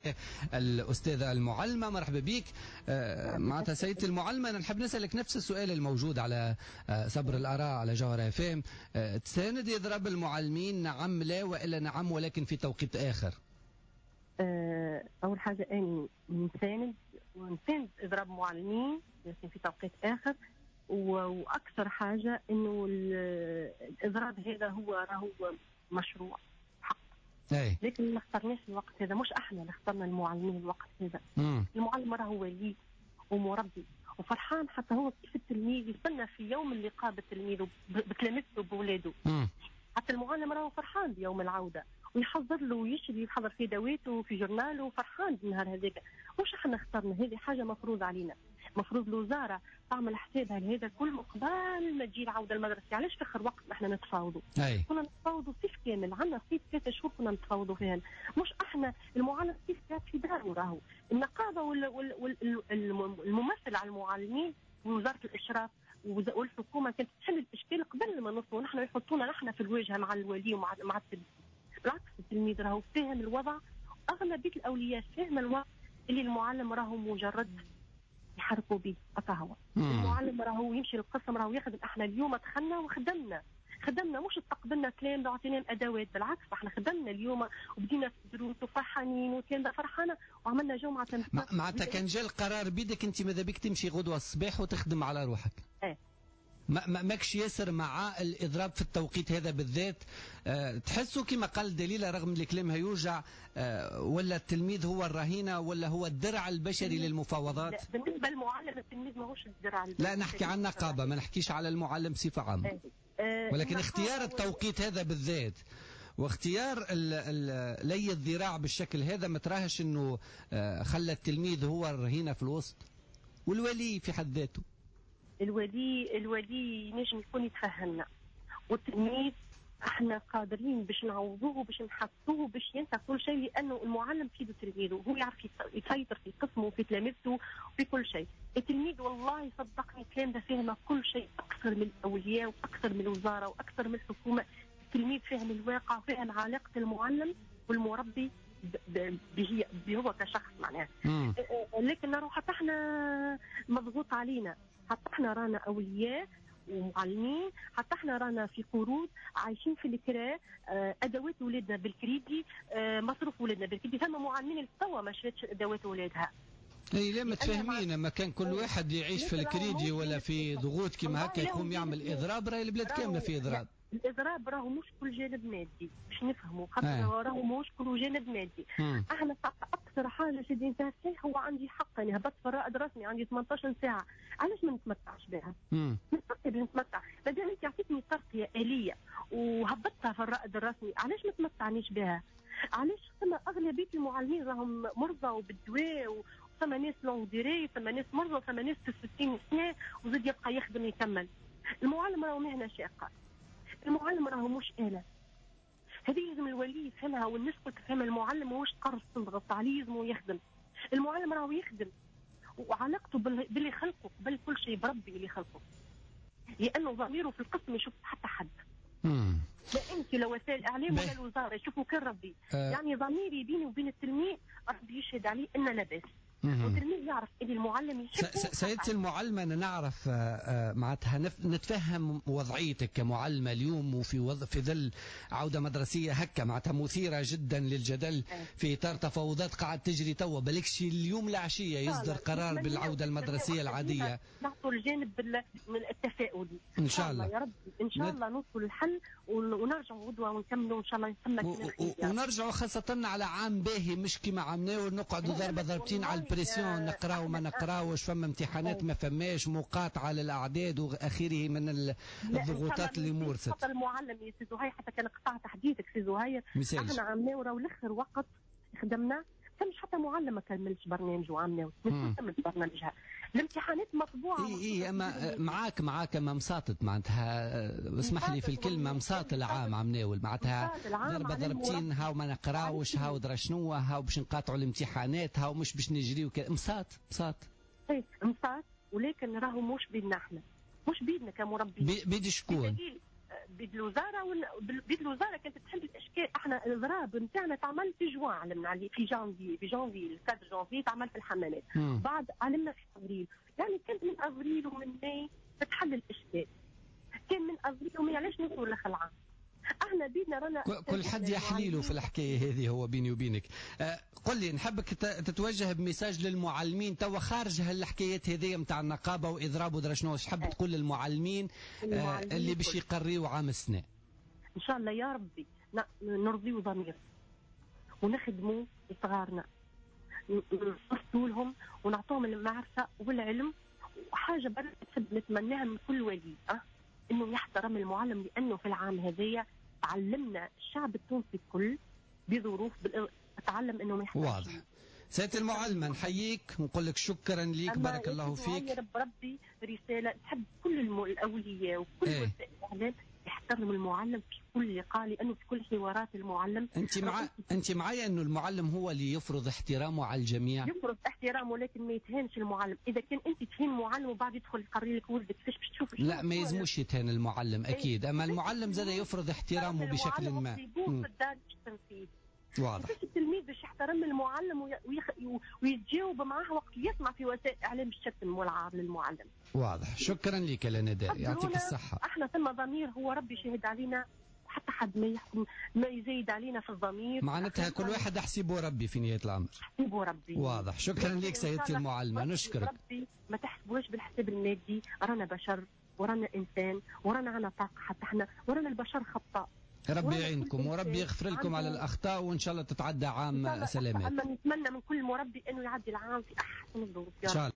الأستاذة المعلمة. مرحبا بك. معناتها سيدة المعلمة، أنا نحب نسألك نفس السؤال الموجود على صبر الآراء على جوهر FM. تساند يضرب المعلمين نعم لا، وإلا نعم ولكن في توقيت آخر؟ أول حاجة أني نساند إضراب معلمين لكن في توقيت آخر، وأكثر حاجة أنه الإضراب هذا راهو مشروع حق، لكن ما اخترناش الوقت هذا، مش احنا اللي اخترنا المعلمين الوقت هذا. المعلم راهو ولي ومربي وفرحان، حتى هو كيف التلميذ يستنى في يوم اللقاء بالتلميذ بتلامذته بولاده. حتى المعلم راهو فرحان بيوم العودة ويحضر له ويشري يحضر في دواته وفي جورناله وفرحان بالنهار هذاك. مش احنا اخترنا، هذه حاجة مفروض علينا. مفروض الوزارة تعمل حسابها لهذا كل مقبال ما تجي العودة المدرسية. علاش في آخر وقت احنا نتفاوضوا؟ كنا نتفاوضوا صيف كامل، عندنا صيف 3 شهور كنا نتفاوضوا فيها. مش احنا المعلم صيف قاعد في داره، راهو النقابة والممثل على المعلمين ووزارة الإشراف والحكومة كانت تحل الإشكال قبل ما نوصلوا نحن، يحطونا نحن في الواجهة مع الولي ومع التلميذ. بالعكس التلميذ راهو فاهم الوضع، أغلبية الأولياء فاهم الوضع اللي المعلم راهو مجرد يحركوا به. هو المعلم راهو يمشي للقسم راهو يخدم. احنا اليوم دخلنا وخدمنا مش استقبلنا كلام وعطينا ادوات، بالعكس احنا خدمنا اليوم وبدينا في الدروس وفرحانين وكان فرحانه وعملنا جمعه. معناتها كان جا القرار بيدك انت ماذا بك تمشي غدوه الصباح وتخدم على روحك؟ ماكش ياسر مع الإضراب في التوقيت هذا بالذات؟ تحسوا كما قال دليلة رغم الكلام هيوجع، ولا التلميذ هو الرهينة ولا هو الدرع البشري للمفاوضات؟ لا، بالنسبة للمعلم التلميذ ما هوش الدرع البشري. لا نحكي عن نقابة، ما نحكيش على المعلم بصفة عامة. ولكن اختيار التوقيت هذا بالذات واختيار لي الذراع بالشكل هذا ما تراهش انه خلى التلميذ هو الرهينة في الوسط والولي في حد ذاته؟ الولي نجم يكون يتفهمنا، والتلميذ احنا قادرين باش نعوضوه باش نحطوه باش ينسى كل شيء، لانه المعلم في يده تلميذه، هو يعرف يسيطر في قسمه وفي تلامذته وفي كل شيء. التلميذ والله صدقني الكلام ده فاهم كل شيء اكثر من الاولياء واكثر من الوزاره واكثر من الحكومه. التلميذ فاهم الواقع وفاهم علاقه المعلم والمربي هو كشخص معناه. لكن نروح حتى احنا مضغوط علينا، حتى احنا رانا اولياء ومعلمين، حتى احنا رانا في قروض عايشين في الكراء، ادوات ولادنا بالكريدي، مصروف ولادنا بالكريدي. ثم معلمين التوا ما شريتش ادوات ولادها. اي لا ما تفهمينا، ما كان كل واحد يعيش في الكريدي ولا في ضغوط كما هكا يقوم يعمل اضراب، راهي البلاد كامله في اضراب. الاضراب راهو مش كل جانب مادي باش نفهموا، خاطر راهو مش كل جانب مادي. احنا اكثر حاجه شدين فيها الشيء هو عندي حق، يعني هبطت في الرائد الرسمي عندي 18 ساعه، علاش ما نتمتعش بها؟ نتمتع ما دام انت عطيتني ترقيه اليه وهبطتها في الرائد الرسمي، علاش ما تمتعنيش بها؟ علاش ثم اغلبيه المعلمين راهم مرضى وبالدواء، ثم ناس لونغ ديري، ثم ناس مرضى، ثم ناس في 60 سنه وزاد يبقى يخدم يكمل. المعلم راهو مهنه شاقه، المعلم راهو مش آلة. هذه لازم الولي يفهمها والناس كل تفهم. المعلم ماهوش قرص تضغط عليه، لازم يخدم. المعلم راهو يخدم وعلاقته باللي خلقه قبل كل شيء بربي اللي خلقه، لأنه ضميره في القسم يشوف حتى حد. لا انت لا وسائل الاعلام ولا الوزاره يشوفوا كان ربي. يعني ضميري بيني وبين التلميذ ربي يشهد عليه ان لاباس، والتلميذ يعرف ان المعلم يحبه. سيدتي المعلمه انا نعرف معناتها نتفهم وضعيتك كمعلمه اليوم وفي في ظل عوده مدرسيه هكا معناتها مثيره جدا للجدل في اطار تفاوضات قاعد تجري توا، بالكش اليوم العشيه يصدر قرار بالعوده المدرسيه العاديه. نعطوا الجانب من التفاؤل ان شاء الله يا رب، ان شاء الله نوصل الحل ونرجعوا غدوه ونكملوا ان شاء الله ونرجعوا خاصه على عام باهي، مش كما عملناه ونقعدوا ضربتين على البريسيون، نقراو ما نقراوش، فما امتحانات ما فماش، مقاطعه للاعداد واخره من الضغوطات اللي مورست. حتى المعلم يا سي زهير، حتى كان قطعت تحديثك سي زهير، احنا عملناه راهو الاخر وقت خدمنا، فمش حتى معلم ما كملش برنامج وعملناه كمل برنامجها. الامتحانات مطبوعه. اي اما معاك اما مساطت معناتها، اسمح لي في الكلمه مساط العام عمناول معناتها ضربتين، هاو ما نقراوش، هاو درا شنو، هاو باش نقاطعوا الامتحانات، هاو مش باش نجريو مساط. اي مساط، ولكن راهو مش بيدنا احنا، مش بيدنا كمربي. بيد شكون؟ بيد الوزاره كانت تحل الاشكال. احنا الاضراب نتاعنا تعمل في جوان، علمنا عليه في جانفي 4 جانفي تعمل في الحمامات. بعد علمنا في ابريل، يعني كانت من ابريل ومن ماي تتحل الاشكال. كان من ابريل وماي علاش نوصلوا لخلعه؟ احنا بيدنا رانا كل حد يحليله في الحكايه هذه. هو بيني وبينك قل لي، نحبك تتوجه بمساج للمعلمين توا خارج هالحكايات هذه نتاع النقابه واضراب ودرا شنو، حب تقول للمعلمين اللي باش يقريوا عام السنه؟ ان شاء الله يا ربي نرضيوا ضمير ونخدموا لصغارنا، نوصلوا لهم ونعطوهم المعرفه والعلم. وحاجه برك نتمناها من كل ولي انه يحترم المعلم، لانه في العام هذايا تعلمنا الشعب التونسي الكل بظروف تعلم انه ما يحترمش. واضح. سيادة المعلمة نحييك ونقول لك شكرا ليك، بارك الله فيك. يا ربي رسالة تحب كل الأولياء وكل وسائل الإعلام يحترموا المعلم في كل لقاء، لأنه في كل حوارات المعلم. أنت معايا أنه المعلم هو اللي يفرض احترامه على الجميع؟ يفرض احترامه، لكن ما يتهانش المعلم. إذا كان أنت تهين معلم وبعد يدخل يقري لك ولدك كيفاش باش تشوف؟ لا ما يلزموش يتهان المعلم أكيد، أما المعلم زاد يفرض احترامه بشكل ما. واضح. التلميذ باش يحترم المعلم ويتجاوب معاه وقت يسمع في وسائل الاعلام الشتم والعار للمعلم. واضح. شكرا لك لنداء، يعطيك الصحه. احنا ثم ضمير، هو ربي شهد علينا، حتى حد ما يزيد علينا في الضمير. معناتها كل واحد احسبه ربي في نهايه الامر. احسبه ربي. واضح. شكرا لك سيدتي المعلمه، نشكرك. ربي ما تحسبوش بالحساب المادي، رانا بشر ورانا انسان ورانا عنا طاقه، حتى احنا ورانا البشر خطاء. ربي يعينكم وربي يغفر لكم على الأخطاء، وإن شاء الله تتعدى عام سلامات. أما نتمنى من كل مربي أنه يعدي العام في أحسن الظروف.